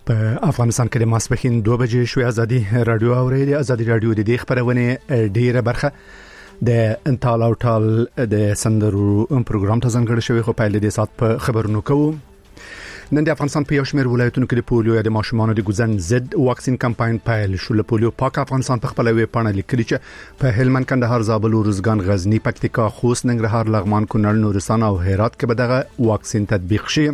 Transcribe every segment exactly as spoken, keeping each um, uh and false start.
په افغانستان کې د ماسپښین دوه بجې شوې ازادي رادیو اوري د ازادي رادیو د دې خبرونه ډیره برخه د انټال او ټال د سندرو پروګرام ته ځانګړی شوی خو په لدې سات په خبرونو کوو. نن د افغانستان په یو شمېر ولایتونو کې د پولیو د ماشومانو د ګوزن ضد واکسین کمپاین پیل شو. له پولیو پاک افغانستان په خپل وی پاڼه لیکلي چې په هلمند، کندهار، زابل، روزګان، غزنی، پکتیکا، خوست، ننګرهار، لغمان، کونړ، نورستان او هرات کې به دغه واکسین تطبیق شي.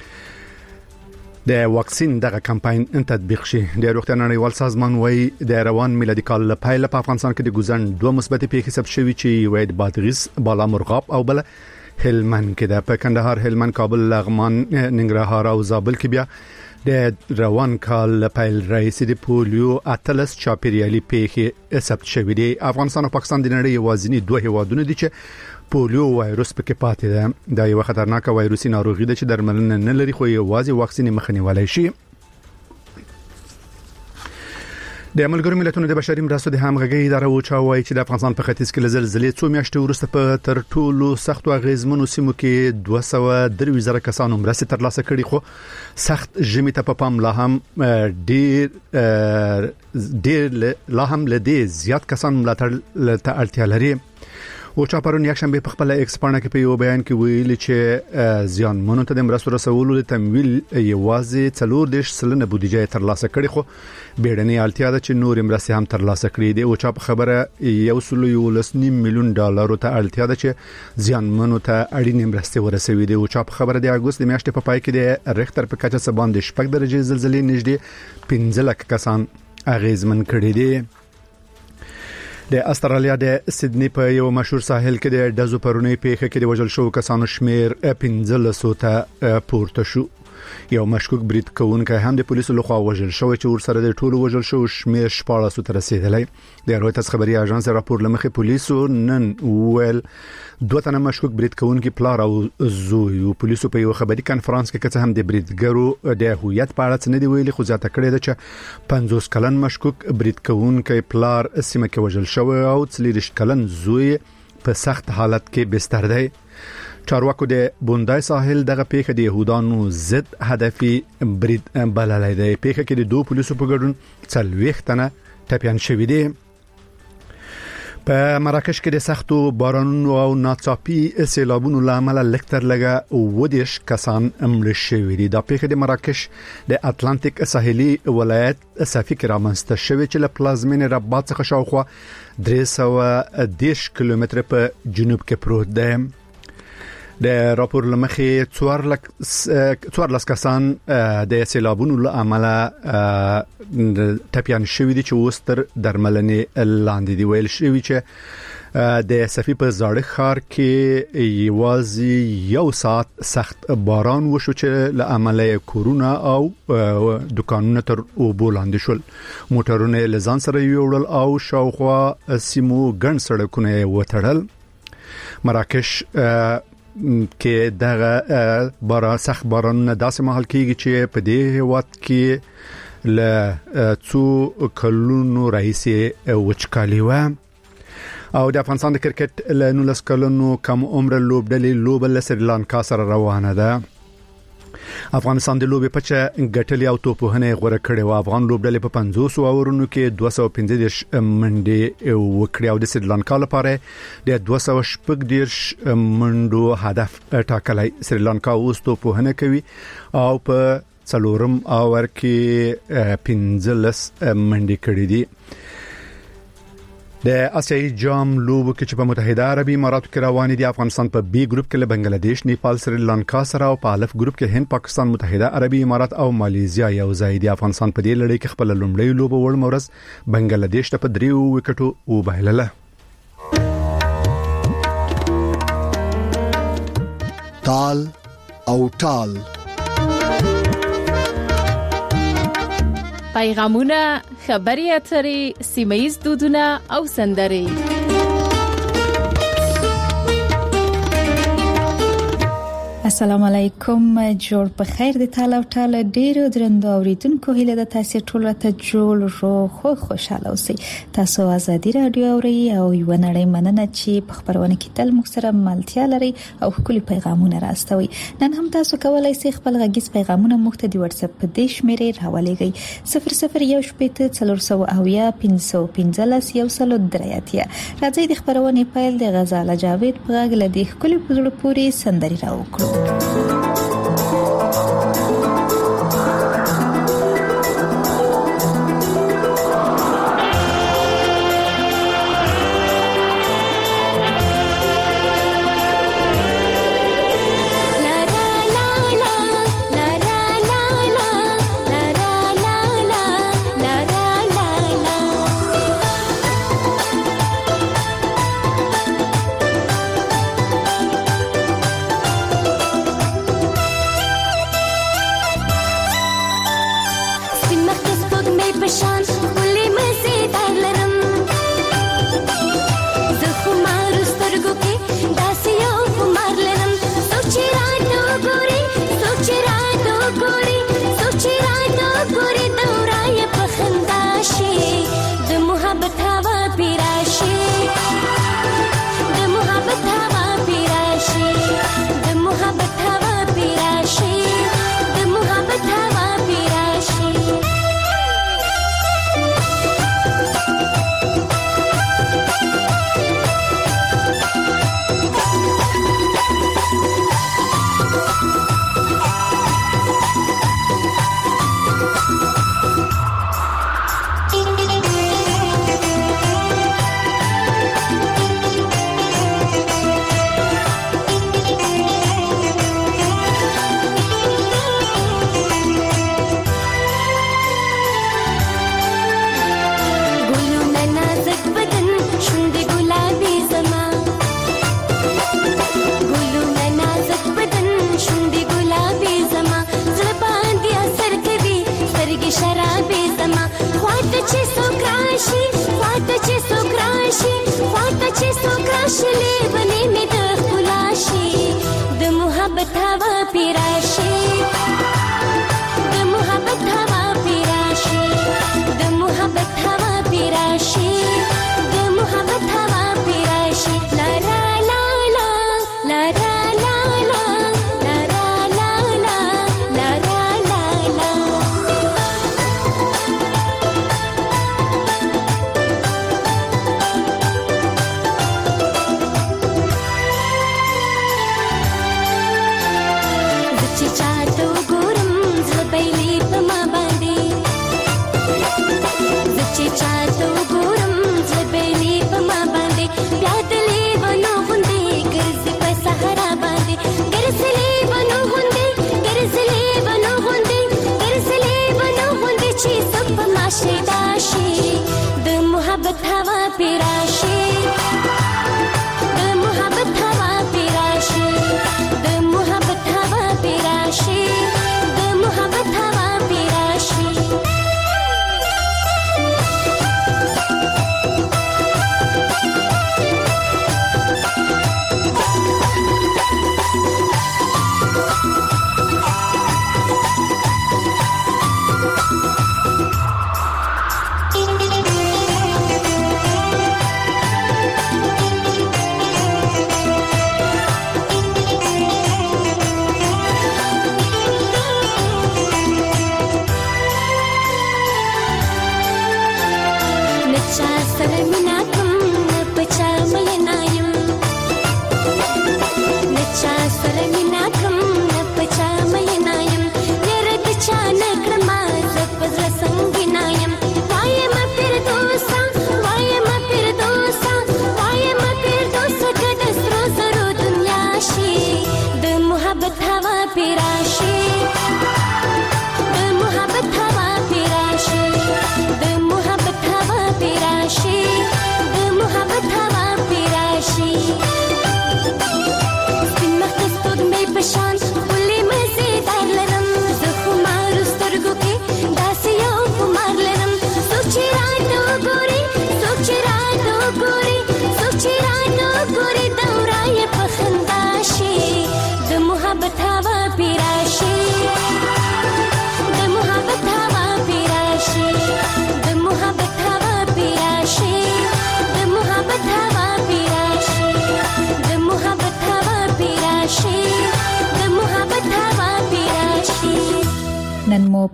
د واکسین دغه کمپاین ان تطبیق شي. د روغتیا نړیوال سازمان وايي د روان میلادي کال لپاره په افغانستان کې د ګوزن دوه مثبت پیښې ثبت شوي چې وید بادغیس، بالا مرغاب او بل هلمند کې ده. په کندهار، هلمند، کابل، لغمان، ننګرهار او زابل کې بیا د روان کال لپاره رئیس د پولیو اتلس چاپیریالي پیښې ثبت شوي دي. افغانستان او پاکستان د نړۍ یوازینی دوه هیوادونه دي چې پولیو وایروس پکې پاتې ده. دا یو خطرناک وایروسي ناروغي ده چې درملنه نه لري خو یوازې واکسین مخنیوي شي. د ملګرو ملتونو د بشري مرستو د همغږي اداره وچاوي چې د افغانستان په ختیځ کې لزل زلې څو میاشتې وروسته په تر ټولو سختو اغیزمنو سیمو کې دوه سوه درې زره کسانو مرستې ترلاسه کړي خو سخت ژمي ته په پام لا هم ډیر ډیر لا هم لدې زیات کسان ملاتړ ته اړتیا لري. او چا پرون یک شنبه په خپل ایکس پاڼه کې په یو بیان کې ویل چې زیان مونږ ته د مرستو رسولو د تمویل یوازې څلور دیش سلنه بودیجه ترلاسه کړي خو بیړنۍ اړتیا ده چې نور مرستې هم ترلاسه کړي دي. او چا په خبره یو سل یو لس نیم میلیون ډالر ته اړتیا ده چې زیان مونږ ته اړینې مرستې ورسوي دي. او چا په خبره د اگست د میاشتې په پای کې د ریختر په کچه څه باندې شپږ درجه زلزلې نږدې پنځه لک کسان اغیزمن کړي دي. د استرالیا د سیدنی په یو مشهور ساحل کې د دزو پرونی پیښه کې د وژل شو کسانو شمیر پنځه لسو ته پورته شو. یو مشکوک برید کوونکی هم د پولیسو لخوا وژل شو چې ورسره د ټولو وژل شو شمیر شپاړس ته رسیدلی. د رويټرز خبري اژانس راپور لمخې پولیسو نن ویل دوه تنه مشکوک برید کوونکي پلار او زوی او پولیسو په یو خبري کانفرنس کې کڅ هم د بریدګرو د هویت په اړه څه نه دی ویلي خو ځاته کړی ده چې پنځوس کلن مشکوک برید کوونکی پلار سیمه کې وژل شو او څلور کلن زوی په سخت حالت کې بستر دی. چارواکو د بوندای ساحل دغه پیښه د يهودانو ضد هدفي برید بللای دی. پیښه کې د دوه پولیسو په ګډون څلوېښت تنه ټپيان شوي دي. په مراکش کې د سختو بارانونو او ناڅاپي سیلابونو لامل لکتر لګه ودیش کسان مړ شوي دي. دا پیښه د مراکش د اتلانتیک ساحلي ولایت صفي کې رامنځته شوې چې له پلازمین رباط څخه شاوخوا درې سوه دېرش کیلومتره په جنوب کې پروت دی. د راپور لمخې څوارلس کسان د سیلابونو له امله ټپيان شوي دي چې اوس تر درملنې لاندې دي. ویل شوي چې د صفي په زاړه ښار کې یوازې یو ساعت سخت باران وشو چې له امله کورونه او دکانونه تر اوبو لاندې شول. موټرونه له ځان سره یوړل او شاوخوا سیمو ګڼ سړکونه وتړل. مراکش کې دغه بارا سخت بارانونه داسې مهال کېږي چې په دې وخت کې له څو کلونو راهیسې وچکالي و. او د افغانستان د کرکټ له نولس کلونو کم عمر لوبډلې لوبه له سریلانکا سره روانه ده. افغانستان د لوبې پچه ګټلې او توپونه غوړه کړې و. افغان لوبډلې په پنځوس اورونو کې دوه سوه پنځه دېرش منډې وکړې او د سریلانکا لپاره د دوه سوه شپږ دېرش منډو هدف ټاکلی. سریلانکا اوس توپونه کوي او په څلورم اور کې پنځه لس منډې کړې دي. د آسیایي جام لوبو کې چې په متحده عربي اماراتو کې روان دي، افغانستان په بي ګروپ کې له بنگلاديش، نیپال، سریلانکا سره او په الف ګروپ کې هند، پاکستان، متحده عربي امارات او ماليزیا یو ځای دي. افغانستان په دې لړۍ کې خپل لومړی لوبه وړ مورز بنگلاديش ته په دریو وکټو وبایلله. تال او ټال پیغامونه، خبري اترې، سیمایي دودونه او سندرې. السلام علیکم، جوړ په خیر د تعالی او تعالی ډیرو درنو اوریدونکو، هیله د تاسو ټول ته جوړ رو خو خوشاله اوسئ. تاسو ازادي رادیو اورئ او یو نړۍ مننه چې په خبرونه کې تل موږ سره ملتیا لري او خپل پیغامونه راستوي. نن هم تاسو کولای شئ خپل غږیز پیغامونه موږ ته د واتس اپ په دې شمیرې راولېږئ صفر صفر یو شپږ څلور سوه او یا پنځه پنځلس یو سل درېاتیا. راځي د خبرونه پیل د غزاله جاوید په غږ لدی خپل په پوری سندري راوکړو.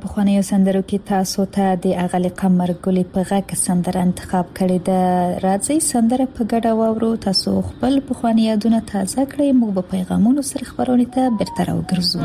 په خوانیو سندرو کې تاسو ته د اغلی قمر ګلې په غږ سندره انتخاب کړې ده. راځي سندره په ګډه واورو. تاسو خپل په خواني یادونه تازه کړئ. موږ په پیغامونو سره خبرونه ته بیرته راوګرځو.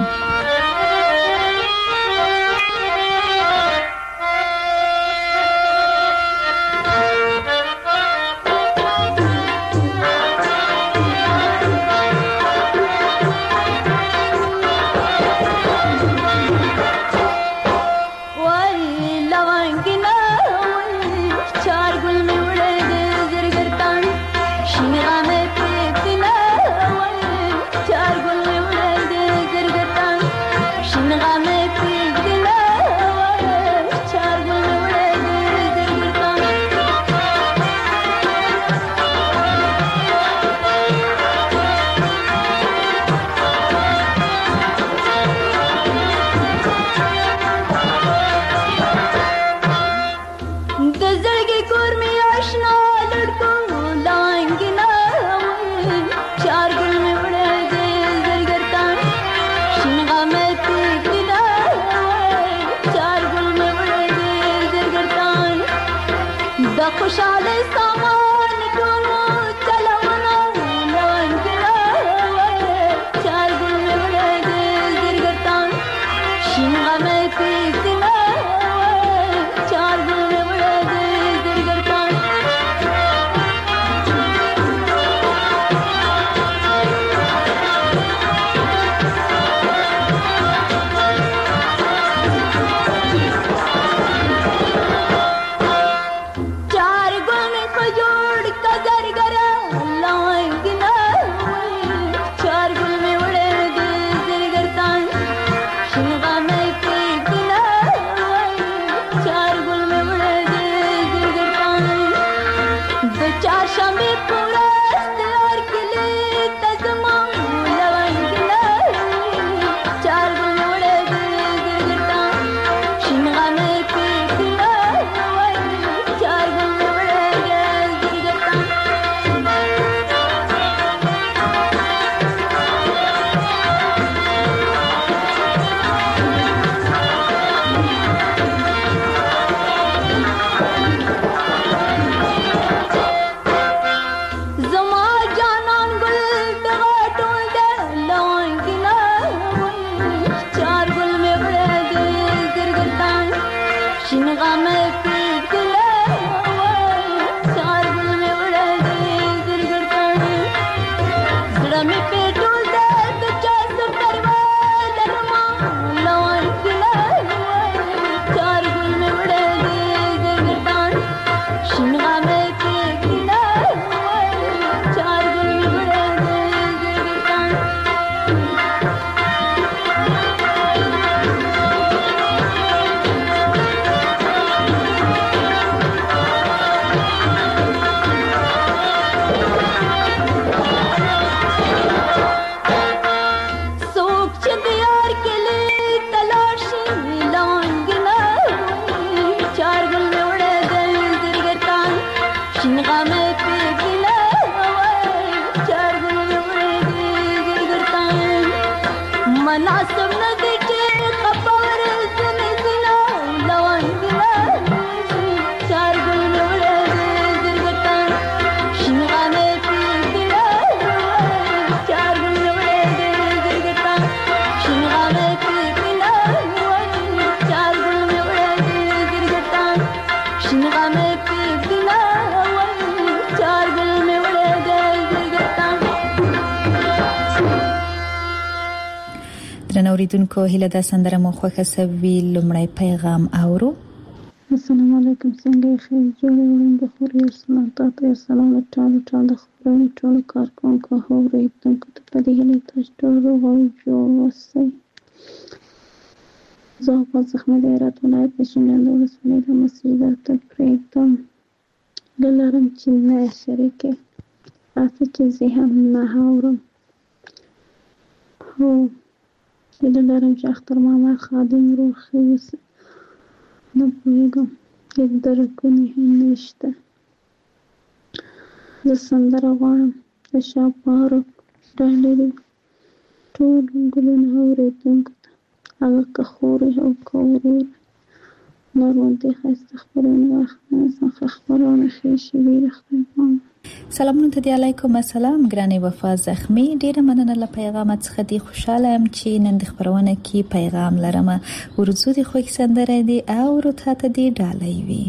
اوریدونکو هیله د سندره مو خوښه سوي. لومړی پیغام اورو. السلام علیکم، څنګه یې؟ خیر جوړې وړم د خور یو سلام تاسو یو سلام ټول ټول د خبرونو ټول کارکونکو اوریدونکو ته په دې هیله تاسو ټول روغ او جوړ اوسئ. زه په زخمه د هرات ولایت د شینډنډ ولسوالۍ د مسجد ته پرېږدم. لرم چې نه شریکې راځه چې زه هم نه اورم. هو هیله لرم چې اختر ماما خادم روغ ښه اوسي. نه پوهېږم هېڅ درکونه هم نشته. زه سندره غواړم د شاپارو ډالري ټول ګلونه اورېدونکو ته هغه که خورې او که ورور ناروندې خسته خبرونه واخلې خبرونه ښې شوي رخته سلامونه ته دی علیکم السلام ګرانې وفا زخمی ډیره مننه له پیغام څخه دی خوشاله ام چې نن د خبرونه کې پیغام لرم ورزو دی خو سندره دی او ورته ته دی ډالۍ وي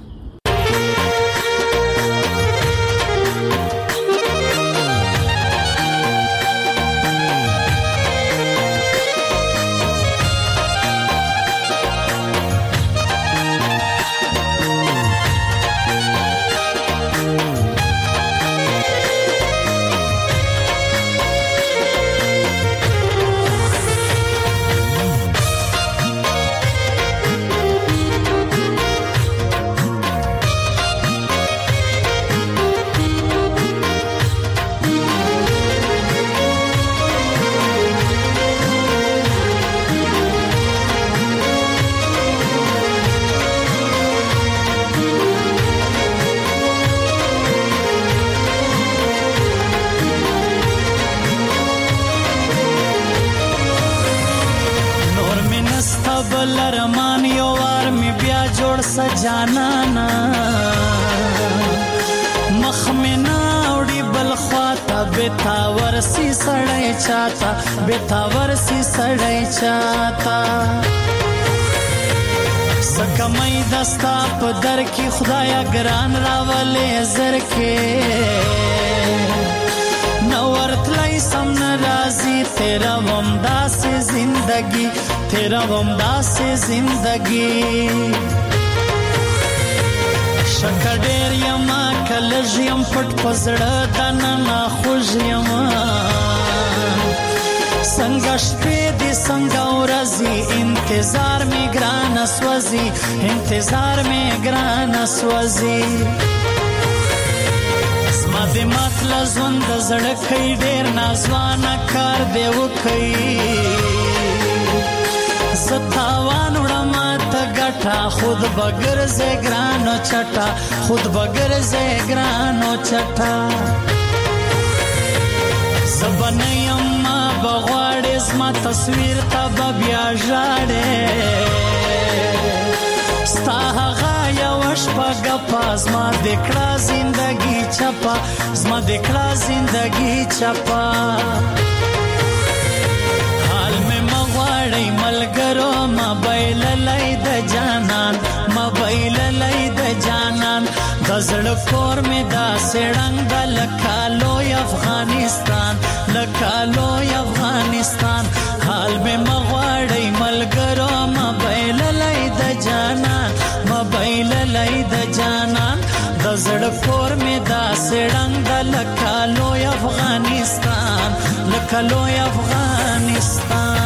لرمان یو وار می بیا جوړ سجانانا مخ می ناوړي بل خواته بیتا ورسی سړی چاته بیتا ورسی سړی چاته سکمای دستا په در کې خدایا ګران راولې زر کې نورت لای سم ناراضی تیرا ومدا سے زندگی تیرا ومدا سے زندگی شکډیر یما کلج یم پټ پزړه دنه خوږ یما څنګه شپې دې څنګه ورځي انتظار می ګران اسوځي انتظار می ګران اسوځي ما دې مطلب زوند زړه کړي ډېر نازوانه کار دی وکړي ستاوان وړم ته ګټه خود بغیر زګرانو چټا خود بغیر زګرانو چټا زبنیم ما بغواړې زما تصویر ته بیا ژاړې ستا هغه یو شپه پاس ما دکړه زندگی چپا زما دکړه زندگی چپا حال میں مغواړی ملګرو موبایل لای د جانان موبایل لای د جانان غزړ کور می دا سړنګ د لکالو افغانستان لکالو افغانستان حال میں مغواړی ملګرو موبایل لای د جانان موبایل لای د جانان د زړه کور می دا سړنګ د لکالو افغانستان لکالو افغانستان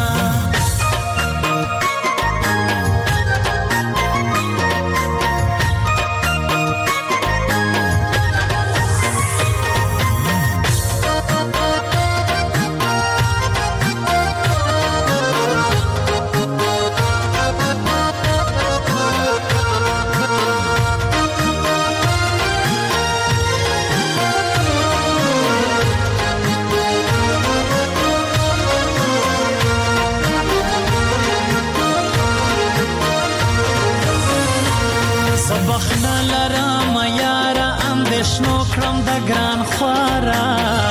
بخنا لرم یارا اندشنو کرم دا گران خوارا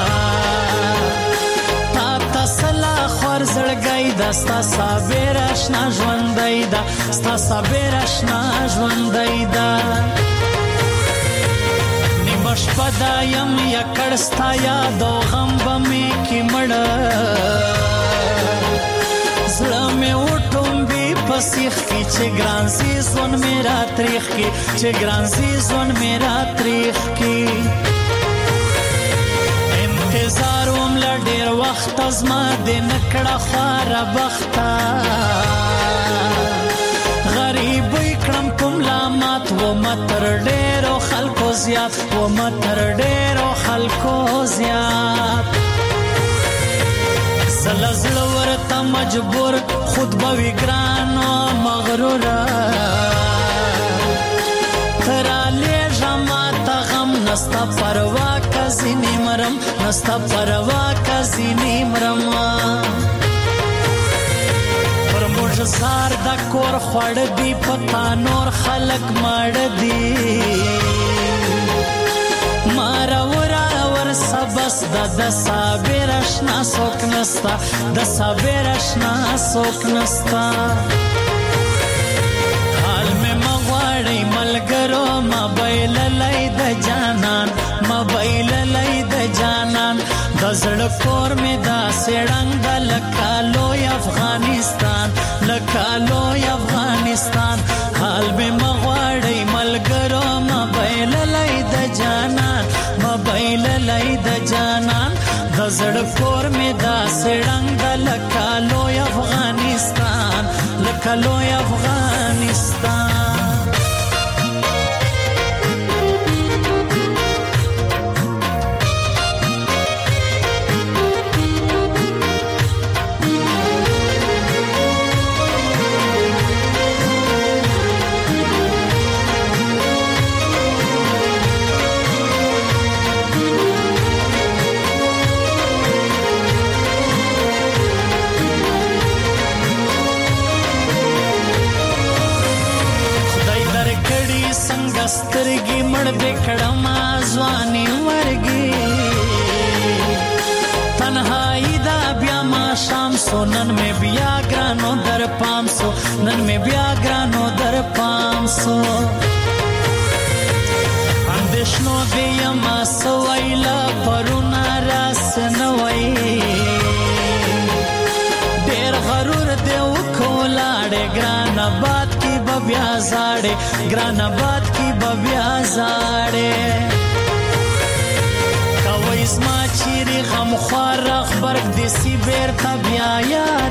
تا تسلا خور زړګی دا ستا صابر اشنا ژوندۍ دا ستا صابر اشنا ژوندۍ دا نیمه شپه دا یم یکړ ستا یاد او غم به مې کې مړ زړه مې وټومبي پسیخ کی چې ګران سیزون میرا تاریخ کی چې ګران سیزون میرا تاریخ کی انتظار وم لډیر وخت ازما د نکړه خار بختا غریب کړم کوم لامات و متر ډیرو خلکو زیات و متر ډیرو خلکو زیات زلزل ورته مجبور خود به وګرانو مغرور تراله جماعت غم نستا پروا کزی نیمرم نستا پروا کزی نیمرم پر موټ روج زار د کور خړ دی پتا نور خلق مړ دی مارا ورا ور سبس د د صابر اشنا سوک نستا د صابر اشنا سوک نستا حال میں مغواړی ملګرو موبایل لای د جانان موبایل لای د جانان دزړ کور می دا سړنګ د لکالو افغانستان لکالو افغانستان حال به مغواړی ملګرو موبایل لای د جانان موبایل لای د جانان دزړ کور می دا سړنګ د لکالو افغانستان لکالو افغانستان سترګي مړ دې کړم ځواني ورګي تنهایی دا بیا ما شام سو نن مې بیا ګرانو در پام سو نن مې بیا ګرانو در پام سو اندېښنو دې ما سوایلا پرونا راس نه وای ډېر غرور دې وکولاړې ګران آباد کی بیا زاړې ګران آباد کی بیا زاړې کوي زما چیرې غم خوار خبرګ دې سی بیرته بیا یار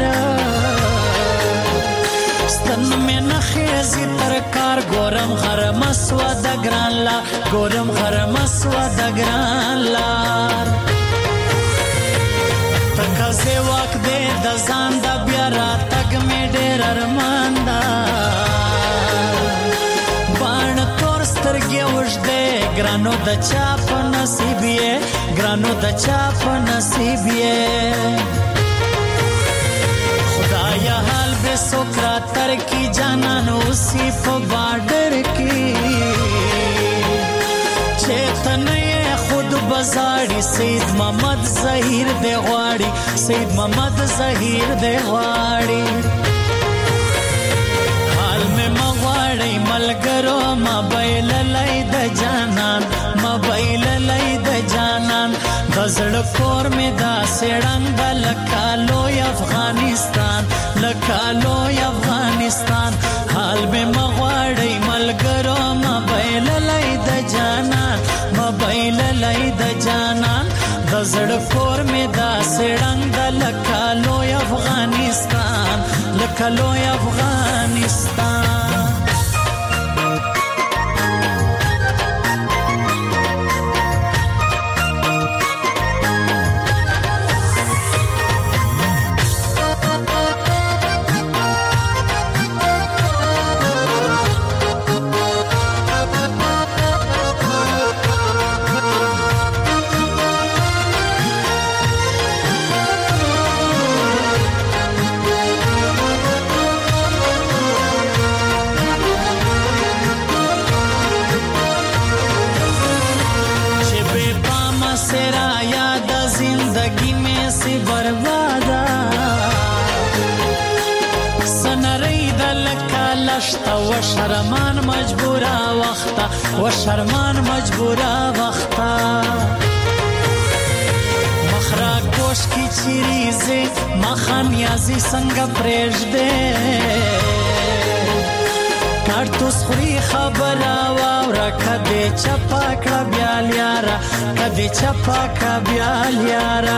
ستن مې نه خېزي تر کار ګورم غرم سوا د ګران لا ګورم غرم سوا د ګران لار تکازه وخت دې د ځان د بیا را تګ مې ډېر ارمان دا سترګې وژدې ګرانو د چا په نصیب یې ګرانو د چا په نصیب یې خدایا حال به سوکرا تر کی جانانو سی په بارډر کی چیتنه خود بازاړي سید محمد ظهیر دی غواړي سید محمد ظهیر دی غواړي ملګرو موبایل لای د جانان موبایل لای د جانان غزړ کور می دا سړنګ د لکالو افغانستان لکالو افغانستان حال به مغواړی ملګرو موبایل لای د جانان موبایل لای د جانان غزړ کور می دا سړنګ د لکالو افغانستان لکالو افغانستان و شرمان مجبورا وختا و شرمان مجبورا وختا مخرا گوش کی چیریزی مخان یازی سنگ پریش دے کارتوس خوری خبر آوارا کدی چپا کڑا بیال یارا کدی چپا کڑا بیال یارا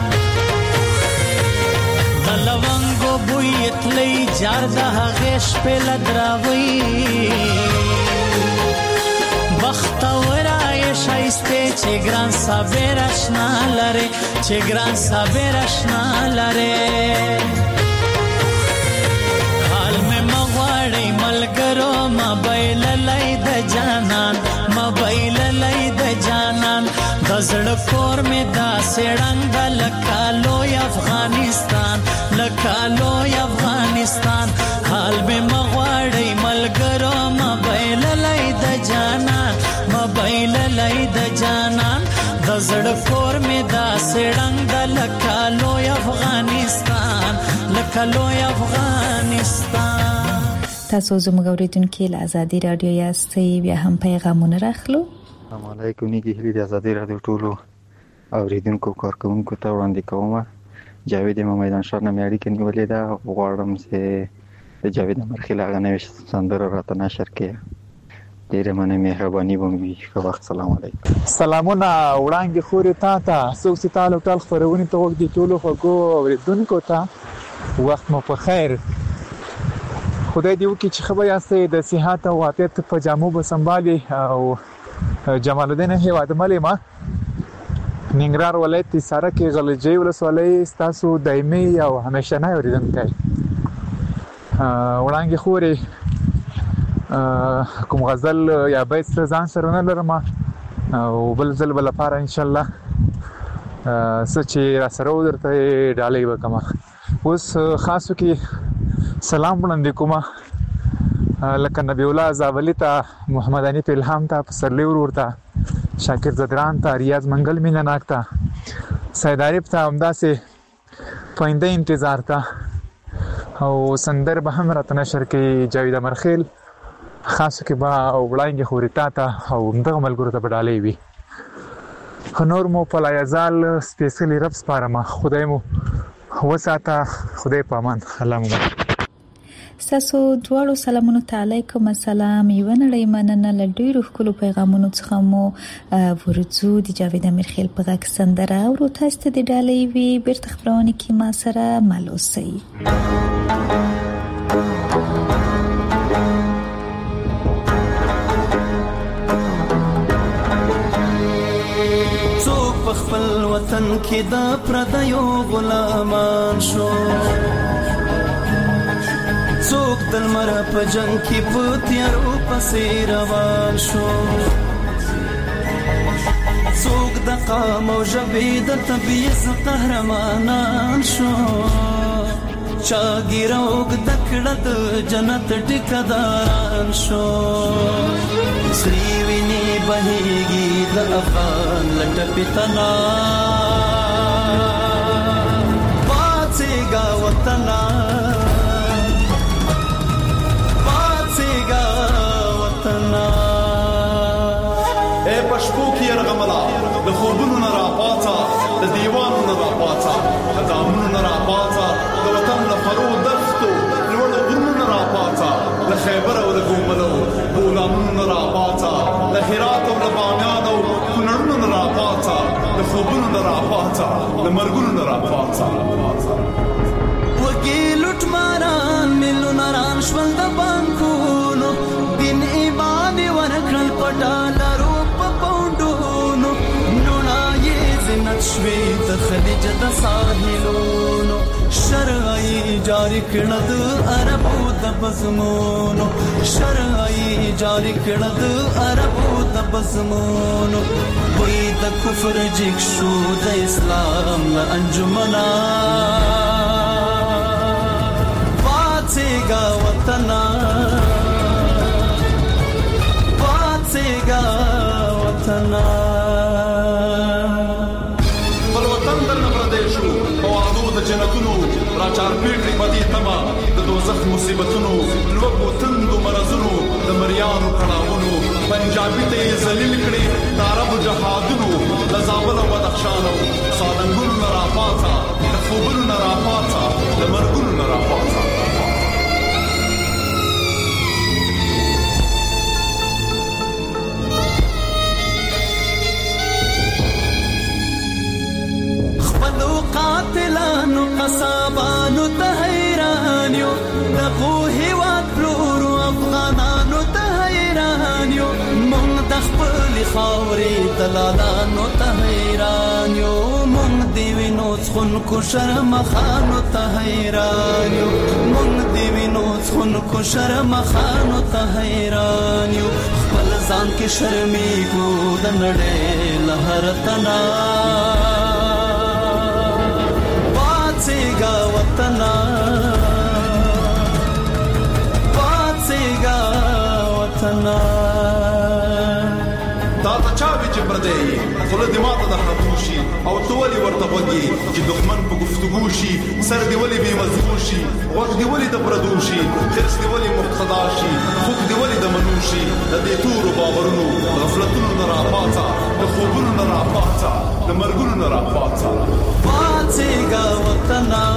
دلوانگو بویت لی جار دا غیش پی لدراوی بختورای شایسته چه گران صابر اشنا لره چه گران صابر اشنا لره حال میں مغواړی ملګرو موبایل لای د جانان موبایل لای د جانان دزړ کور می دا سړنګ د لکالو افغانستان لکالو افغانستان کور می دا سړنګ د لکالو افغانستان لکالو افغانستان. تاسو زموږ اوریدونکو له ازادي رادیو یاستئ، بیا هم پیغامونه راخلو. السلام علیکم. نیکی هلی د ازادي رادیو ټولو اوریدونکو کارکونکو ته وړاندې کوم. جاوید امام میدان شهر نه مې اړیکه نیولې ده. غواړم چې د جاوید مرخیل هغه نوې سندره راته نشر کړي. ډیره مننه، مهرباني به وي. ښه وخت. سلام علیکم. سلامونه وړاندې خوري تا ته څوک چې تاسو ټول خبرونه ته وګورئ ټولو خو اوریدونکو ته وخت مو په خیر. خدای دې وکړي چې خبر یاستئ د صحت او عافیت په جامو به سنبالي. او جمال الدین هیواد ملما ننګرهار ولایت سره کې غلجی ولسوالۍ تاسو دایمي او همیشنه اوریدونکي وړاندې خوري کوم غزل یا بیت ځان سره نه لرم او بل ځل بل لپاره ان شاء الله سچې را سره ورته ډالۍ وکم. اوس خاصو کې سلام وړاندې کوم لکه نبی الله زاولی ته، محمد انیف الهام ته، پسرلی ورورته، شاکر زدران ته، ریاض منګل مینناک ته، سید عارف ته، همداسې پاینده انتظار ته او سندر به هم راته نشر کوي جاوید مرخیل. خاصو کې به وړاندې خوري تا ته او همدغه ملګرو ته به ډالۍ وي. نور مو په لا یزال سپېڅلي رب سپارم. خدای مو وساته. خدای په امان. الله مو ستاسو دواړو سلامونو ته علیکم السلام. یو نړۍ مننه. له ډیرو ښکلو پیغامونو څخه مو ورځو د جاوید مرخیل په غږ سندره او تاسو ته د ډالۍ وی بیرته خبرونه کې ما سره مالوسي. څوک په خپل وطن کې د پردیو غلامان شو، څوک د لمر په جنگ کې په تیارو پسې روان شو، څوک د قام او ژبې د تبعیض قهرمانان شو، چا ګیره اوږده کړه د جنت ټیکهداران شو. سرې وینې بهېږي د افغان له ټپې تنا، پاڅېږه وطنه اے پښپو کې يرغملا د خوبونو نه راپاڅا، د دیوانو نه راپاڅا، د دامونو نه راپاڅا، د وطن له فرو دښتو لوړ غرونو نه راپاڅا، د خیبر او د ګوملو غلامونو نه راپاڅا، د هرات او د بامیان او کونړونو نه راپاڅا، د خوبونو نه راپاڅا، د مرګونو نه راپاڅا. وګي لټ ماران ملونه ران شول د بانکونو، دین ایمان ورکړل پټالرو په پوندونو، نونا یې زینت شوي د خلیج د ساحلونو، شرعي جاری کړه د عربو د بزمونو، شرعي جاری کړه د عربو د بزمونو. وې د کفر جګ شو د اسلام له انجمنا، پاتېږه وطنه پاتېږه وطنه. بل وطن درنه پردی شو په وعدو د جنتونو، را چارپېټې بدې تمه د دوزخ مصیبتونو، لوږو تندو مرضونو د مریانو کړاوونو، پنجابي ته یې ذلیل کړي د عربو جهادونو، د زابل او بدخشان او سالنګونو نه راپاڅه، د خوبونو نه راپاڅه، د مرګونو نه راپاڅه. قاتلانو قصابانو ته حیران یو، دغو هیواد پلورو افغانانو ته حیران یو، مونږ د خپلې خاورې دلالانو ته حیران یو، مونږ د وینو څښونکو شرمخانو ته حیران یو، مونږ د وینو څښونکو شرمخانو ته حیران یو. خپل ځان کې شرمېږو د نړۍ له هر تنا، پاتېږه وطنه پاتېږه وطنه. دا ته چا وي چې پردې خله دې ماته د خطوشي او تو ولي ورته وږي چې دښمن په گفتگو شي سر دې ولي به مزور شي وخت دې ولي د پردوشي خرس دې ولي مقتدا شي خوک دې ولي د منوشي د دې تور باورونو غفلتونو نه راپاڅا د خوبونو نه راپاڅا د مرګونو نه راپاڅا پاتېږه وطنا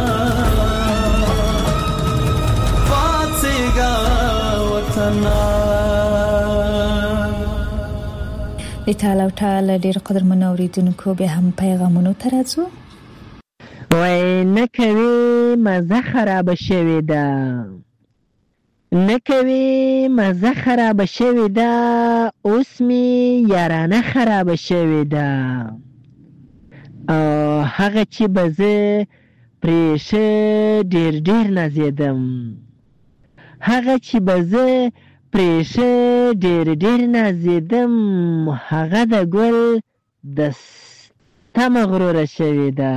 پاتېږه وطنا. د ټال او ټال ډېر قدرمن اوریدونکو به هم پیغامونو ته راځو. وای نه کوي مزه خراب شوې ده نه کوي مزه خراب شوې ده اوس می یارانه خراب شوې ده او هغه چې به زه پرې ښه ډېر ډېر نازېدم هغه چې به زه پرې ښه ډېر ډېر نازېدم هغه د ګل د سته مغروره شوې ده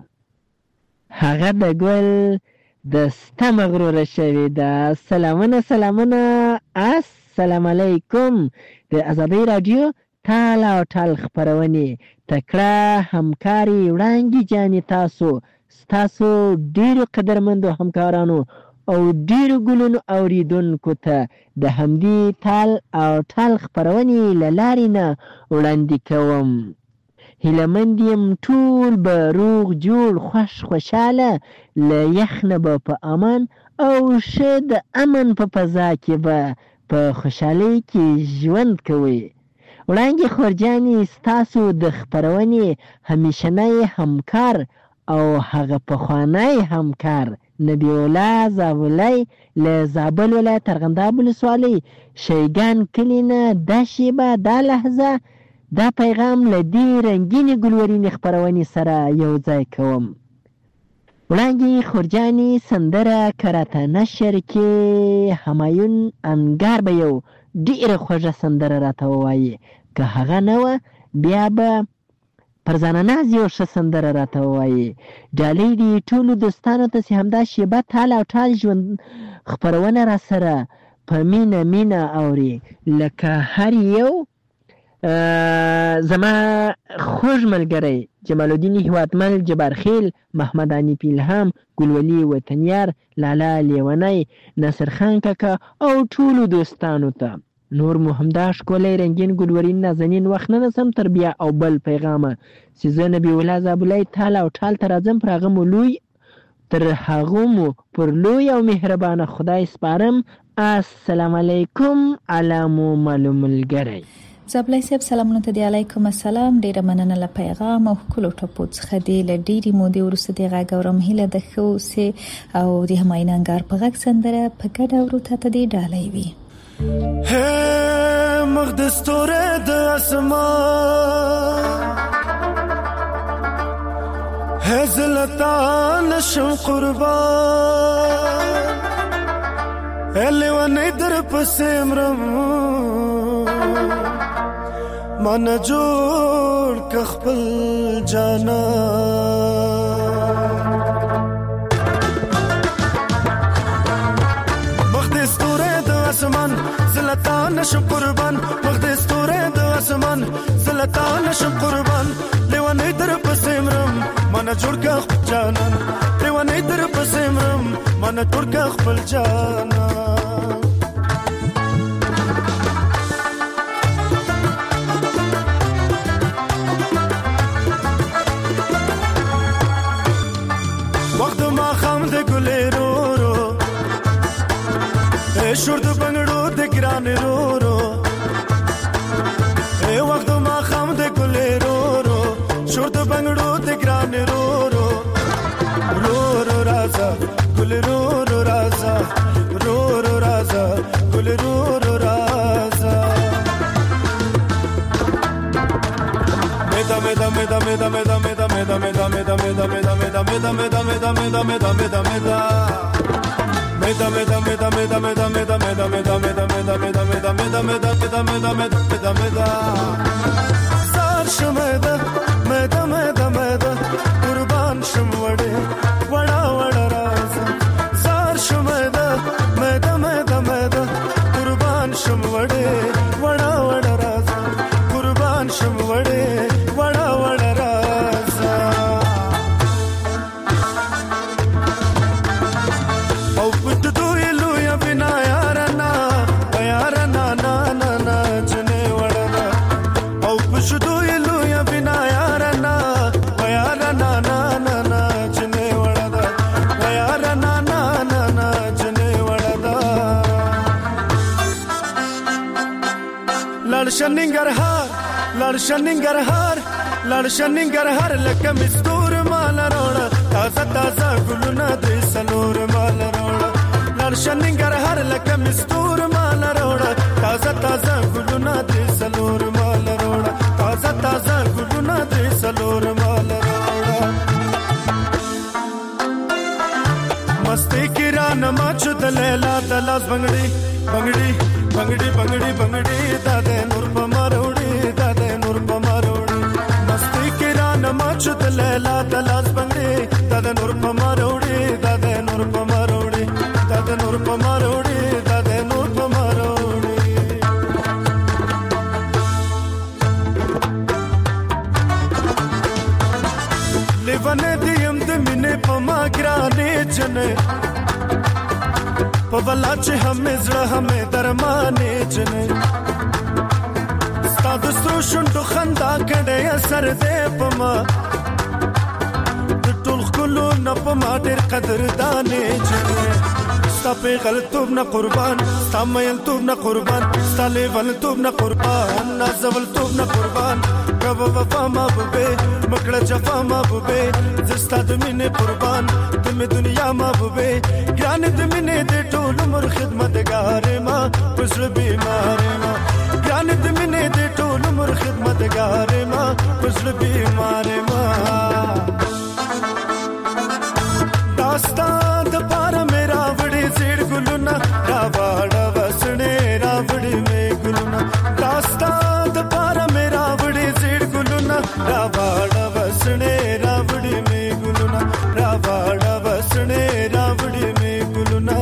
هغه د ګل د سته مغروره شوې ده. سلامونه سلامونه السلام علیکم. د ازادۍ راډیو ټال او ټال خپرونې تکړه همکاري وړاندې جانې تاسو ستاسو ډېرو قدرمندو همکارانو او ډېرو ګلونو اوریدونکو ته د همدې ټال او ټال خپرونې له لارې نه وړاندې کوم. هیلهمند یم ټول به روغ جوړ خوش خوشحاله له یخ نه به په امان او ښه د امن په فضا کې به په خوشحالۍ کې ژوند کوئ. وړانګې خورجانې ستاسو د خپرونې همیشنی همکار او هغه پخوانی همکار نبی الله زاولی له زابل ولایت ارغنداب ولسوالۍ شیګان کلي نه دا شیبه دا لحظه دا پیغام له دې رنګینې ګلورینې خپرونې سره یو ځای کوم. وړانګې خورجانې سندره کراته نشر کې همایون انګار به یو ډېره خوږه سندره راته ووایي که هغه نه وه بیا به فرزانه ناز یو ښه سندره راته ووایي. ډالۍ دې ټولو دوستانو ته چې همدا شیبه ټال او ټال ژوند خپرونه را سره په مینه مینه اوري لکه هر یو زما خوږ ملګری جمال الدین هیوادمل جبارخیل محمد عنیف الهام ګلولي وطنیار لالا لیونی ناصر خان کاکا او ټولو دوستانو ته نور مو همدا ښکلی رنګین ګلورین نازنین وخت نه نسم تر بیا او بل پیغامه چې زه نبي الله زابلی ټال او ټال ته راځم پر هغه مو لوی تر هغه مو پر لوی او مهربانه خدای سپارم. السلام علیکم علامو معلوم ملګری. زابلی صاحب سلامونه ته دی. علیکم السلام. ډیره مننه له پیغام او ښکلو ټپو څخه دی. له ډېرې مودې وروسته د غږ اورم هیله ده ښه اوسې او د همایون انګار په غږ سندره په ګډه اورو ته ته دې ډالۍ وي. ہے مخ د ستوره د اسمان ہے زلتا نشم قربان لیوانی در پسیمرم من جوړ که خپل جانا مخ د ستوره د اسمان زلتا نشم قربان مخ د ستوره د اسمان زلتا نشم قربان لیوانی در پسیمرم من جوړ که خپل جانا لیوانی در پسیمرم من جوړ که خپل جانا وقت ما خام د ګلې رو رو اے شور د بنگړو د ګران رو رو اے وقت ما خام د ګلې رو رو شور د بنگړو د ګران رو رو رو رو رازا ګل رو رو رازا رو رو رازا ګل رو رو رازا مدا مدا مدا مدا مدا مدا مدا مدا مدا مدا مدا مدا مدا مدا مدا مدا مدا مدا مدا meda meda meda meda meda meda meda meda meda meda meda meda meda meda meda meda meda meda sar shmeda meda meda meda qurban shmwade vada vada raza sar shmeda meda meda meda qurban shmwade vada vada raza qurban shmwade شننګرهار لړ شننګرهار لړ شننګرهار لکه مستور مال روړه تازه تازه ګلونه د سلور مال روړه لړ شننګرهار لکه مستور مال روړه تازه تازه ګلونه د سلور مال روړه تازه تازه ګلونه د سلور مال روړه مستی کران ماچو د لیلا د لاس بنگړي بنگړي بنگړي بنگړي بنگړي د نور په ماروړي د نور په ماروړي مستی کران ماچو د لیلا د لاس بنگړي د نور په ماروړي د نور په ماروړي د نور په ماروړي د نور په ماروړي لیوانه دیم د مینه په ما ګرانې جنې په بلا چې همې زړه همې درمانې جنې ستا د سترو شونډو خندا کړې اثر دې په ما د ټول ښکلو نه په ما ډېر قدردانې جنې ستا پیغلتوب نه قربان ستا میلتوب نه قربان ستا لیونتوب نه قربان نازولتوب نه قربان کبه وفا محبوبه مکړه جفا محبوبه زستا د مینې قربان د مې دنیا محبوبه ګران د مینې د ټول عمر خدمتګار ما پسړ بیمار ما ګران د مینې د ټول عمر خدمتګار ما پسړ بیمار ما داستا د پار میرا وړي زیړ ګلونه را واړه وسړې را وړي مې ګلونه داستا د پار میرا وړي زیړ ګلونه را واړه وسړې را وړي مې ګلونه را واړه وسړې را وړي مې ګلونه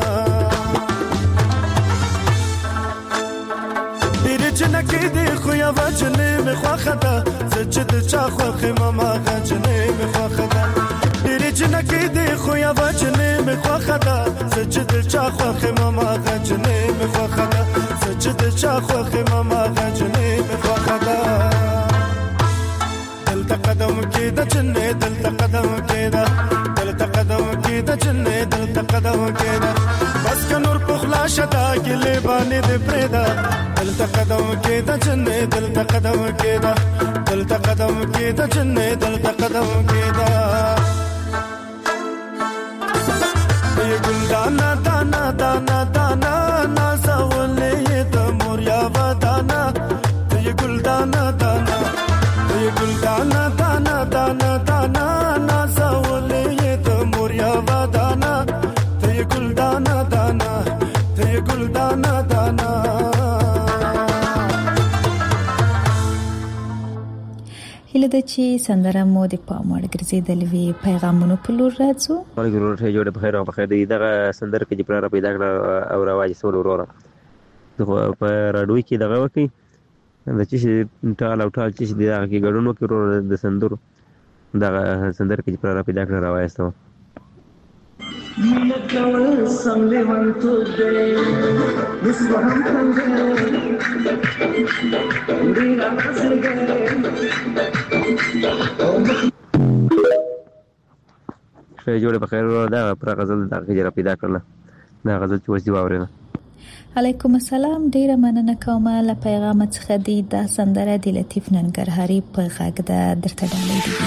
ډېر جنکې دې خو یا وجنې مې خوښه ده سجد چا خوښه مما غجنې مې خوښه ده ډېر جنکې دې خو یا وجنې مې خوښه ده سجد چا خوښه مما غجنې مې خوښه ده سجد چا خوښه مما غجنې مې خوښه ده دلته قدم کې د جنې دلته قدم کې ده دلته قدم کې د جنې دلته قدم کې ده بس که نور پخلا شدا ګلې باندې دې پرېدا دلته قدم کې د جنې دلته قدم کې ده دلته قدم کې د جنې دلته قدم کې ده یہ گل دانا دانا دانا دانا نازولې د موریا ودانا یہ گل دانا دانا یہ گل دانا دانا دانا دانا نازولې د موریا ودانا یہ گل دانا دانا یہ گل دانا دانا هله د چې سندره مو د پاموړ ګرځیدل وی پیغامونو په لور راځو ولګي ورته جوړه په خیر او په خیر دغه سندره کې چې پر پیدا کړ او رواج سول وروره په راډوي کې دغه وکی د چې ټال او ټال چې دغه کې ګډونو کې وروره د سندرو دغه سندره کې پر پیدا کړ رواج سو ملکول سملې وانتو دې وسوهم څنګه ډیر اصلګه شې جوړه په خیر وروره دا پر غزل دغه کې پیدا کړل دا غزل چې وځي واورینه علیکم السلام ډیره مننه کومه له پیغام څخه دی دا سندره د لطیف ننګرهاري په غږ د درته ډالۍ دی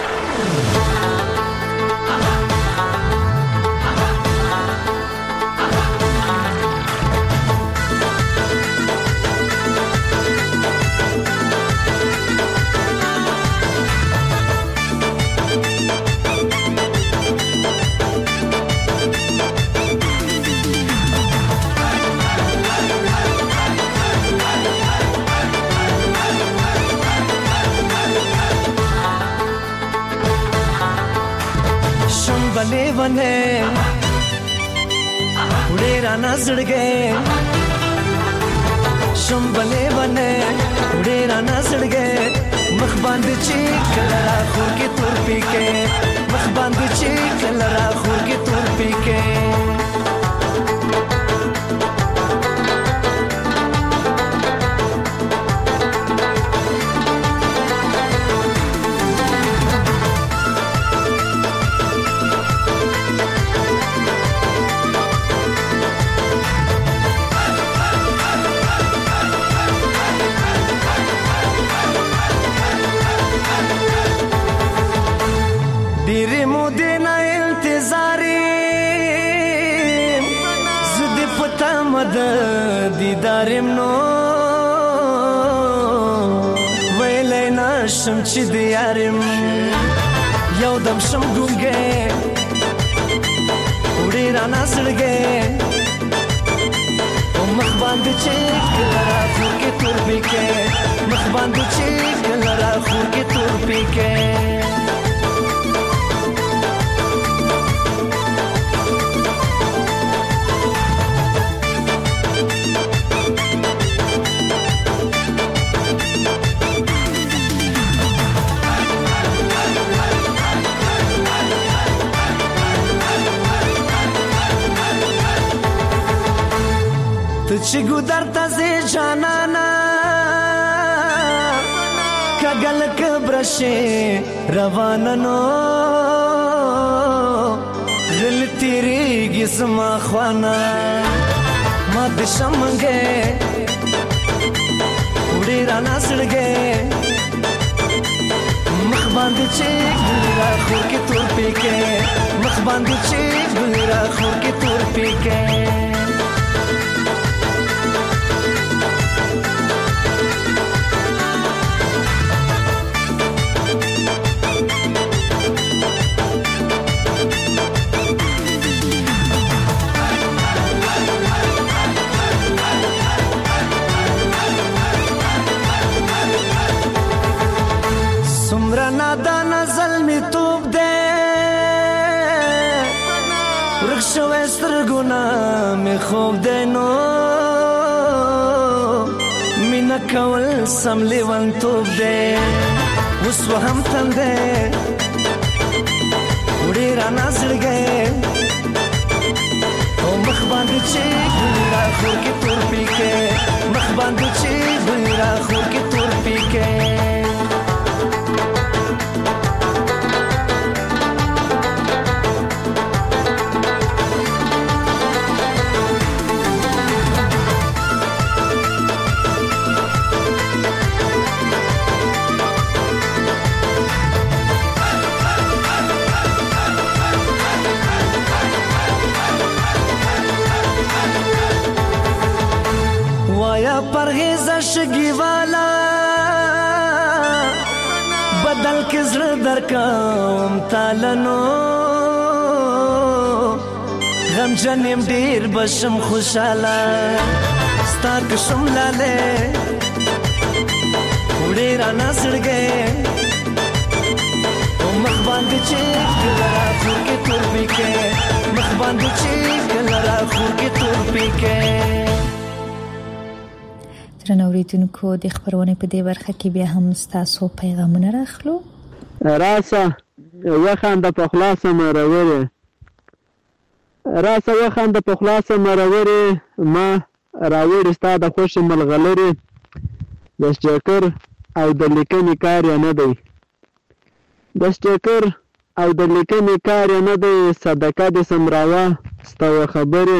बने उड़ेरा नजर गए शम बने बने उड़ेरा नजर गए मखबंद चीक लरा खूर की तुर पी के मखबंद चीक लरा खूर की तुर पी के مد دیدارم نو ویلې نشم چې دیارم یو دم شم ګونګې وړي را نسړګې مخ باندې چې کلرا خور کې تور پکې مخ باندې چې کلرا خور کې تور پکې چې ګودر تازه جانانا کګل کبرشه روانانو غل تیریږي سما خوانا ما د شمنګې وړي را نسړګې مخ باندې چې ګلرا خور کې تور پکې مخ باندې چې ګلرا خور کې تور پکې خوب دینو مینا کول سم لیوان توب دے وسو هم تم دے وړي را نازړګې او مخ باندې چې ګلرا خور کې تور پکې مخ باندې چې ګلرا خور کې تور پکې پرهیز شګي والا بدل کې زړه درکم تالنو غم جنم ډیر بشم خوشاله ستا قسم لاله وړي را نسړګې او مخ باندې چې کلرا خور کې تور پکې مخ باندې چې کلرا خور کې تور پکې رنوریدونکو د خبرونه په دې برخه کې بیا هم تاسو پیغامونه راخلو راسه وخانده په خلاصه مرورې راسه وخانده په خلاصه مرورې ما راوړې ستاد خوشي ملغلرې د سټیکر او د لیکنې کار نه دی د سټیکر او د لیکنې کار نه دی صدقه د سمراوه ستو خبره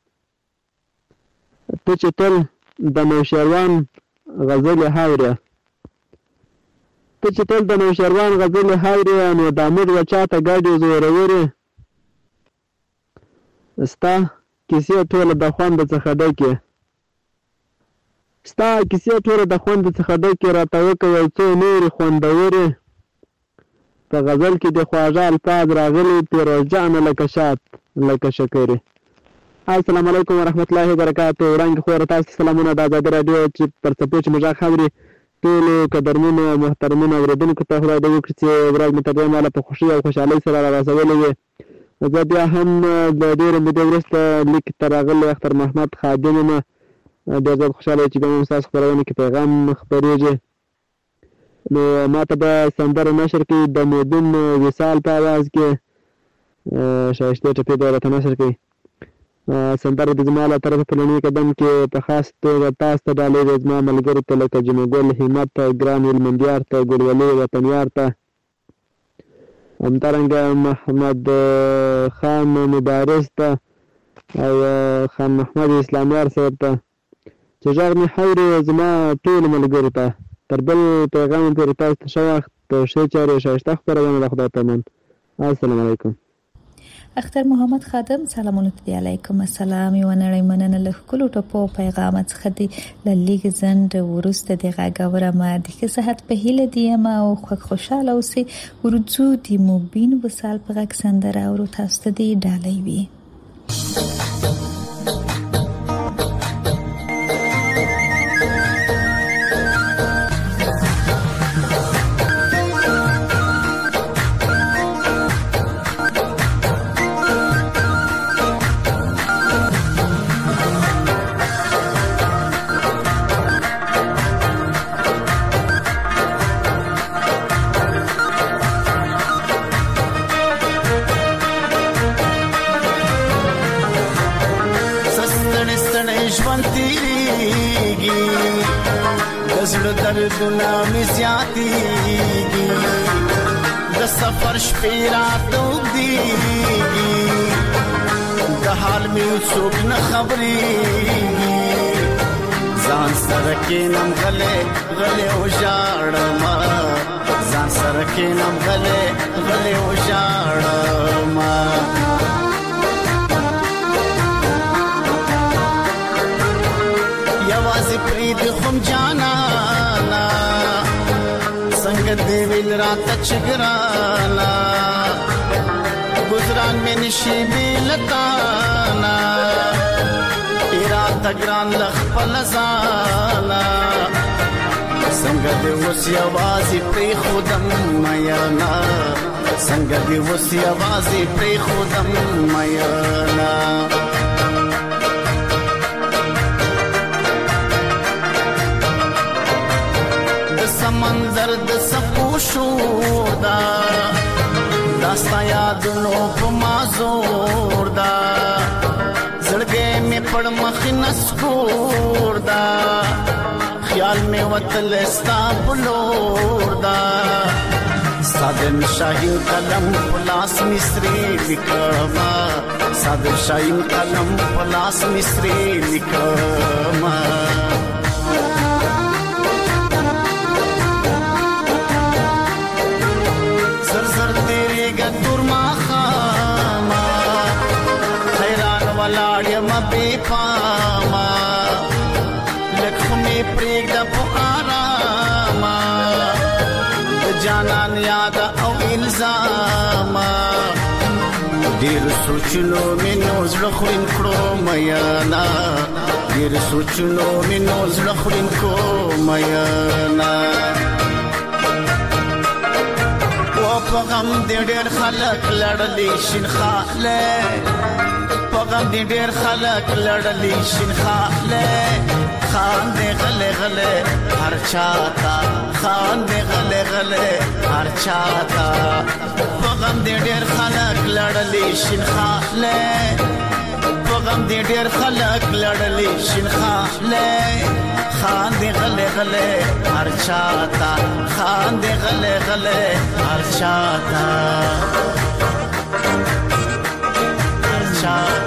ته چې تل د نوشروان غزل هاوره ته چې تل د نوشروان غزل هاوره نو د امید وچاته ګاډي زوروري ستا کیسې ټول د خوند څخه ډکه ستا کیسې ټول د خوند څخه ډکه راته وکوي څو نور خوندوري په غزل کې د خواجه الفاظ راغلي پیروزجان لکه شات لکه شکرې السلام علیکم ورحمت الله وبرکاته ورنګ خور تاسو سلامونه د آزاد رادیو چې پر سپوچ مجاخ خبري ټول قدرمنو محترمونو اوریدونکو ته خدای دې وکړي چې ورځ متداوم مال په خوشي او خوشحالي سره راځولې وي زه بیا هم د ډېر مده وروسته لیک تراغلی اختر محمد خادم ما ډېر زیات خوشاله چې کوم تاسو خبرونه کې پیغام خبرېږي نو ماته به سندره نشر کې د مودن وصال په आवाज کې شایسته ټپې دولت نشر کې سندره د زماله طرف په لنی قدم کې په خاص توګه تاسو ته ډالۍ د زما ملګرو ته لکه جمعګل همت ګران المندیار ته ګلولي وطنیار ته همدارنګه محمد خان مبارز ته او خان محمد اسلامیار صاحب ته چې ژغ مې حورې زما ټول ملګرو ته تر بل پیغام پورې تاسو ته ښه وخت ښې چارې ښایسته خپرونه د خدای په امان السلام علیکم اختر محمد خادم سلامونه علیکم السلام یو نړۍ مننه له کلو ټپو پیغام څخه دی للیګ زند ورسته دی غاګوره ما د صحت په هیله دی ما او خوشاله اوسې ورځو دی مبین وسال په غک سندره او تاسو ته دی ډالۍ وي दर्दना में ज़्यादतीगी द सफर शपेरा तो दीगी द हाल में सोच न खबरीगी जान सर के नम गले गले उजाड़ मा जान सर के नम गले गले उजाड़ मा यवाज़ी प्रीत खुम जाना देविल रात चगराना गुजरान में निशीबी लताना इरात ग्रान लख पलजाना संग दे वसी आवाज़ी पे खुदम मयाना संग दे वसी आवाज़ी पे खुदम मयाना समंदर द सपूशोदा दास्ता यादनो पमाजोरदा जड़गे में पड़ मखनस कोरदा ख्याल में वतलस्ता बुलोरदा सादन शाहीन कलम पलास मिस्री लिखमा सादन शाहीन कलम पलास मिस्री लिखमा बेपामा लखमी प्रेग पुआरामा जानान याद औ इल्जामा देर सोचनो में नोज रखुइन करो मयाना देर सोचनो में नोज रखुइन को मयाना वो पगम देर खलक लड़ली शिन खाले पगम दी ढेर खलक लड़ली शिन खाले खान दे गले गले हर चाहता खान दे गले गले हर चाहता पगम दी ढेर खलक लड़ली शिन खाले पगम दी ढेर खलक लड़ली शिन खाले खान दे गले गले हर चाहता खान दे गले गले हर चाहता हर चाहता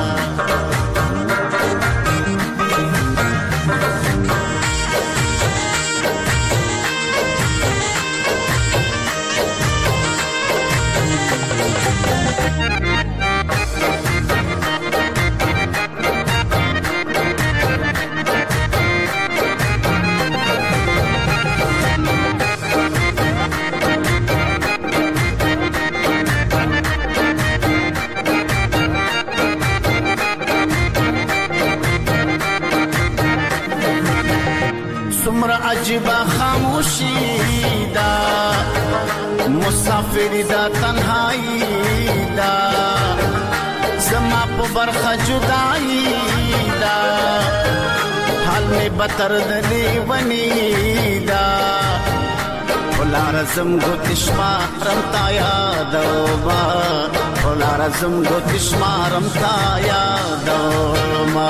अजबा खामोशी दा मुसाफिर दा तन्हाई दा ज़मा पे बरखा जुदाई दा हाल में बतर दली बनी दा फुला रज़म गो तिश्मा रमता यादोबा फुला रज़म गो तिश्मा रमता यादोबा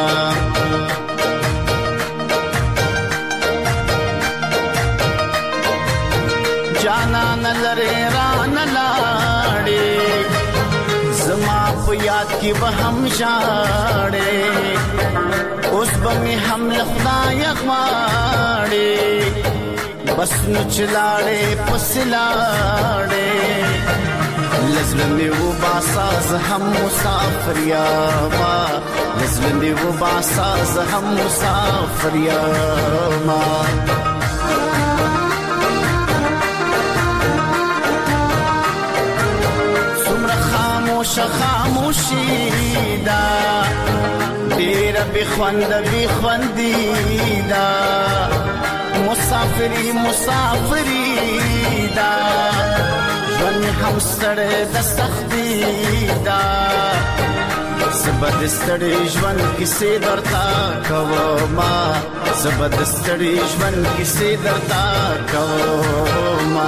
जाना न लरे रान लाड़े ज़मा पे याद की वहम जाड़े उस बमी हम लखना यगमाड़े बस नुचलाड़े पुसलाड़े لزلمی و باساز هم مسافر یاما لزلمی و باساز هم مسافر یاما سمر خاموش خاموشی دا دیر بخوند بخوندی دا مسافری مسافری دا ژوند هم ستړی د سختي دا زه د ستړي ژوند کیسې درته کومه زه د ستړي ژوند کیسې درته کومه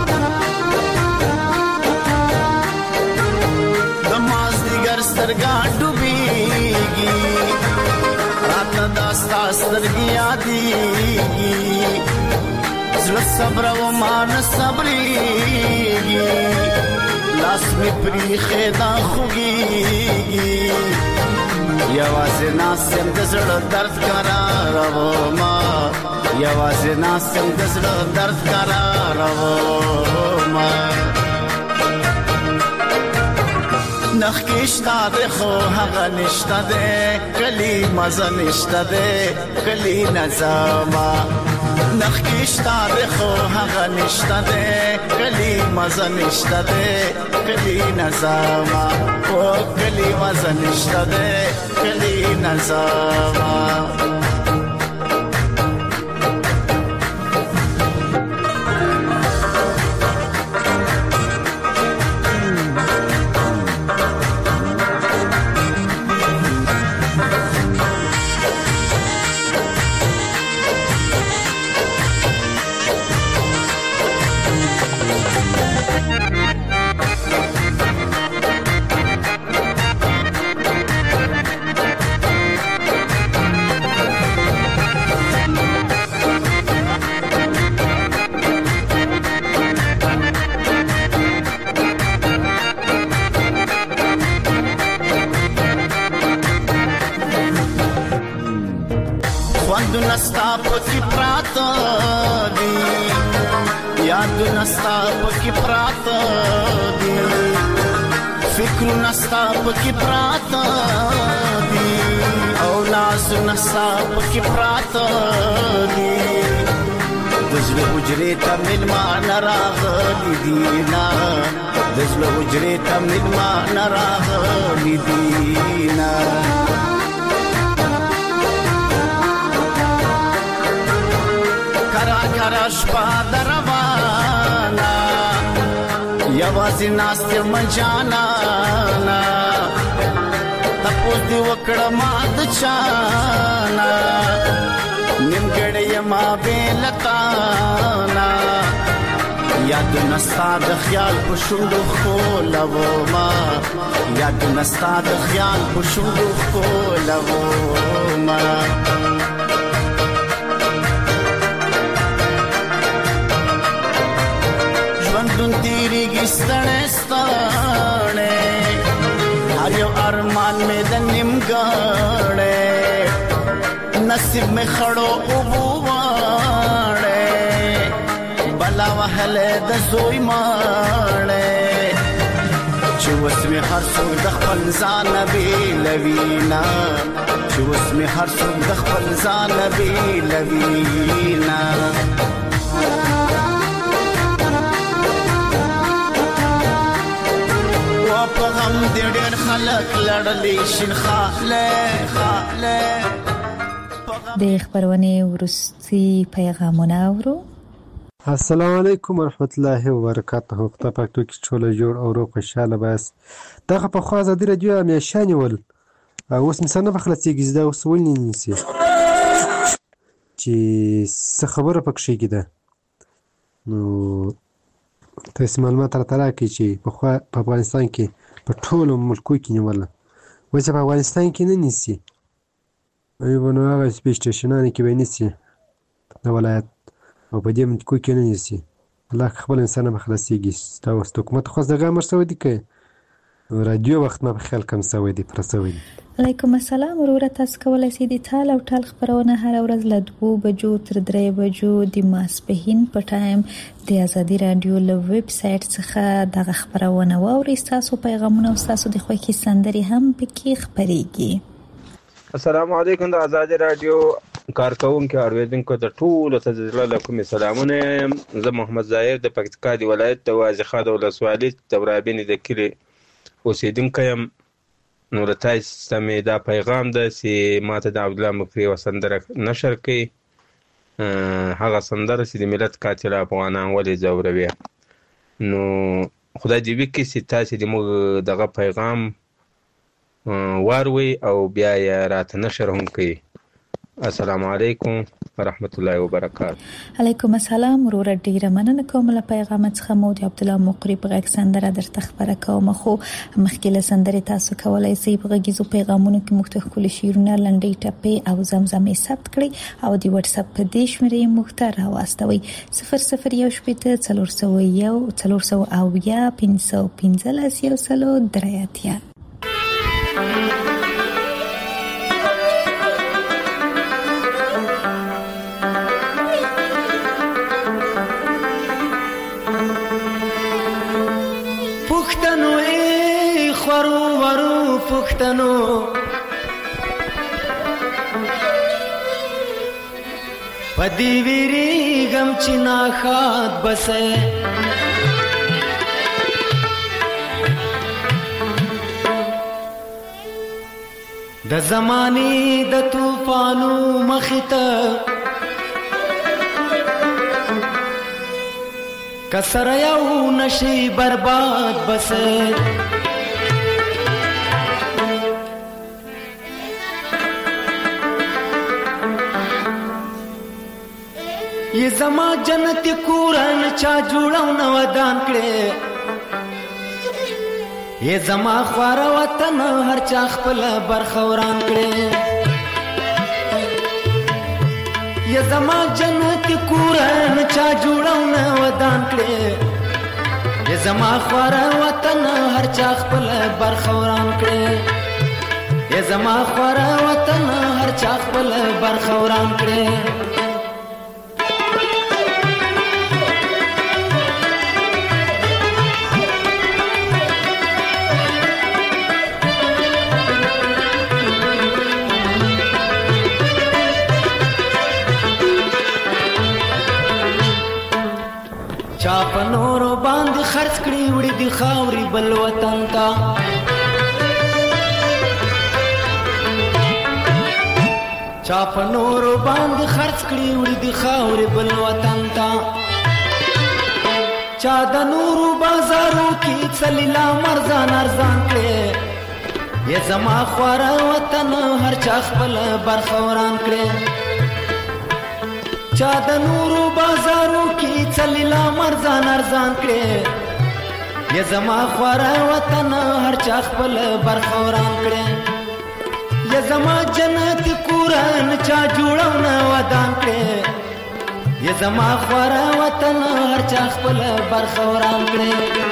د مازدیګر سترګه ډوبېږي راته دا ستا سترګې یادېږي زړه صبر و مان صبرېږي لاس مې پریښې دا خوږېږي یوازې ناست یم د زړه درد قرارومه یوازې ناست یم د زړه درد قرارومه نخکې شته دی خو هغه نشته دی کلي مزه نشته دی کلي نظامه نخکې شته دی خو هغه نشته دی کلي مزه نشته دی کلي نظامه او کلي مزه نشته دی کلي نظامه یادونه ستا پکې پراته دي یادونه ستا پکې پراته دي فکرونه ستا پکې پراته دي او نازونه ستا پکې پراته دي د زړه حجرې ته مېلمانه راغلي دي نه د زړه حجرې ته مېلمانه راغلي دي نه کرا شپا دروانا یوازی ناستی مجانا تپوز دی وکڑا ماد چانا نمگڑی ما بیلتانا یادو نستا د خیال پشندو خولو ما یادو نستا د خیال پشندو خولو ما ژوندون تیریږي ستړی ستړی هر یو ارمان مې د نیمګړی نصیب مې خړو اوبو واړی بلا وهلی د زوی ماړی چې اوس مې هر څوک د خپل ځانه بېلوینه چې اوس مې هر څوک د خپل ځانه بېلوینه په غم دې ډېر خلک لړلي شین خاله خاله د خبرونه ورستي پیغامونه اورو. السلام علیکم ورحمت الله وبرکاته. خدای پاک تو کې ټول جوړ او روغ خوشاله بس دغه په خوا ازادي رادیو همیشاني ول اوس مسنه په خلاصيږي زده اوس ولني نسی چې څه خبره پکې کېده نو تاسو معلومات راته راکړئ چې په خوا په افغانستان کې په ټولو ملکو کې نیوله وایي په افغانستان کې نه نیسي ایوه نو هغه سپیس سټیشنانو کې به نیسي د ولایت او په دې ملکو کې نه نیسي الله خپل انسان به خلاصېږي ستا اوس حکومت خواست دغه امر شوی دی که رادیو وخت ما په خیال کم سوی دی پرسوي. علیکم السلام وروره، تاسو کولای شئ د ټال او ټال خبرونه هر ورځ له دوه بجو تر درې بجو د ماسپښین په ټایم د ازادي رادیو له ویب سټ څخه دغه خبرونه واورئ. تاسو پیغامونه او تاسو د خوښي سندري هم پکې خبريږي. السلام علیکم د ازادي رادیو کارکونکو اوریدونکو د ټولو ته زړه کوم سلامونه. زه محمد ظاهر د پکتیکا دی ولایت د وازیخا د ولسوالۍ تورابین د کلی اوسیدونکی یم. نو د تاسو سمې دا پیغام ده چې ماته د عبد الله مکری وسندره نشر کړي، هغه سندره چې د ملت قاتل افغانان ولې ځوروي. نو خدای دې وکړي چې تاسو د موږ دغه پیغام واروي او بیا یې راته نشر هم کړي. السلام علیکم ورحمت الله وبرکاته. علیکم السلام وروره، ډیره مننه کوم له پیغام څخه. مو د عبد الله مقری په غږ سندره درته خبره کوم. خو مخکې له سندرې تاسو کولای شئ په غږیزو پیغامونو کې موږ ته ښکلي شعرونه، لنډۍ ټپې او زمزمې ثبت کړئ او د واتس اپ په دې شمېرې موږ ته راواستوئ صفر صفر یو شپېته څلور سوه یو څلور سوه اویا پنځه سوه پنځلس یو سلو درې اتیا. پښتنو پدی ویری غم چنا خات بسه د زمانی د طوفانو مخته کسر یو نشي برباد بسه یہ زما جنت کورن چا جوړاو نو ودان کړي، یہ زما خوار وطن هر چا خپل برخوران کړي. یہ زما جنت کورن چا جوړاو نو ودان کړي، یہ زما خوار وطن هر چا خپل برخوران کړي، یہ زما خوار وطن هر چا خپل برخوران کړي. چا په نورو باندې خرڅ کړي وړي د خاوري بل وطن ته، چا په نورو باندې خرڅ کړي وړي د خاوري بل وطن ته، چا د نورو بازارو کې څلیلا مرزان ارزان کړي، یې زما خواره وطن هر چا خپل برخوران کړي. چا د نورو بازارو کې څلیلا مرزان ارزان کړي، یې زما خواره وطن هر چا خپل برخوران کړي، یې زما جنت کورن چا جوړاو نه ودان کړي، یې زما خواره وطن هر چا خپل برخوران کړي.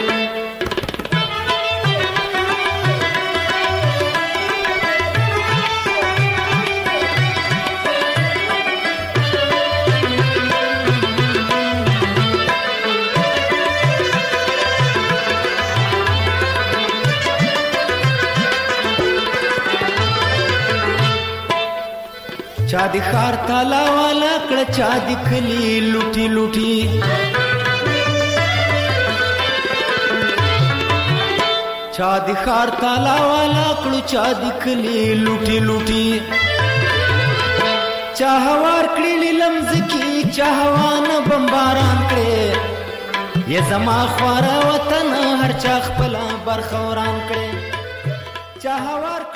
چا دی خار تالا والا کړه، چا دی کلی لوټي لوټي، چا دی خار تالا والا کړه، چا دی کلی لوټي لوټي، چا هوار کړي لمز کی، چا هوان بمباران کړي، یې زما خواره وطن هر چا خپل برخوران کړي، چا هوار